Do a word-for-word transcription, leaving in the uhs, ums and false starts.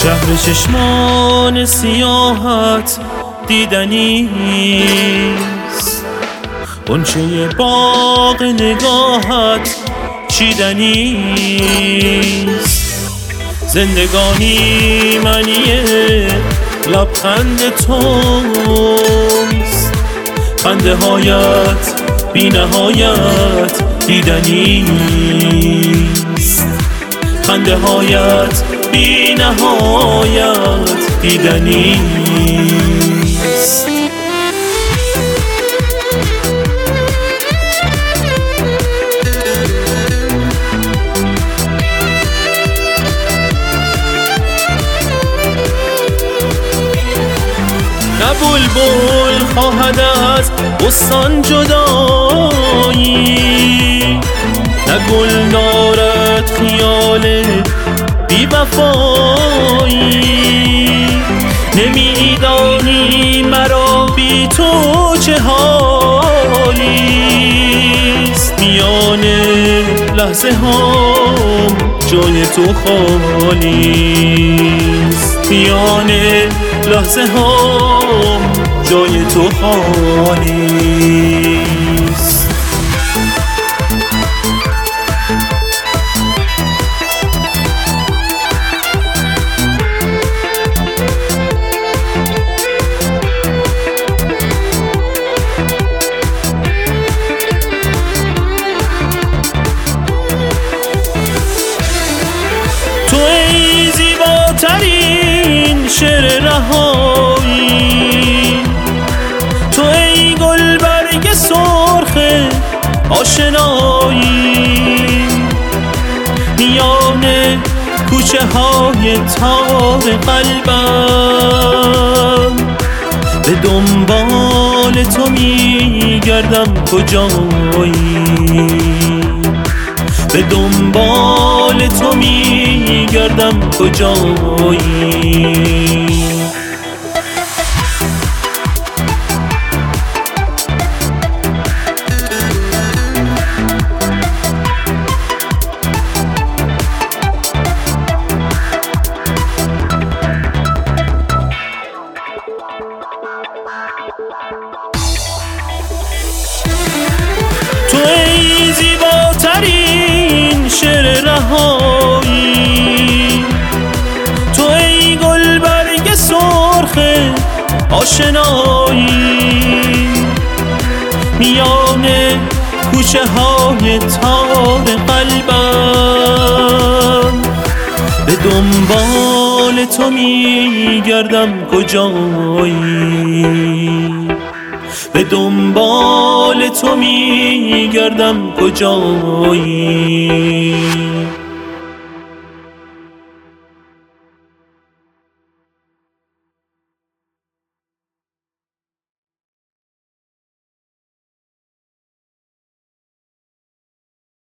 شهر چشمان سیاحت دیدنیست، غنچه باغ نگاهت چیدنیست. زندگانی معنی لبخند توست، خنده هایت بی نهایت دیدنیست، خنده هایت بی نهایت دیدنیست. نه بلبل خواهد از بستان جدایی، نه گل دارد خیال بی وفایی. نمیدانی مرا بی تو چه حالیست، میان لحظه هام جای تو خالیست، میان لحظه هام جای تو خالیست. تو ای زیباترین شعر رهایی، تو ای گلبرگ سرخ آشنایی. میان کوچه های تار قلبم به دنبال تو میگردم کجایی، به دنبال تو میگردم کجایی. تو ای زیباترین شعر رهایی، تو ای گلبرگ سرخ آشنایی. میان کوچه های تار قلبم به دنبال تو میگردم کجایی، به دنبال تو میگردم کجایی.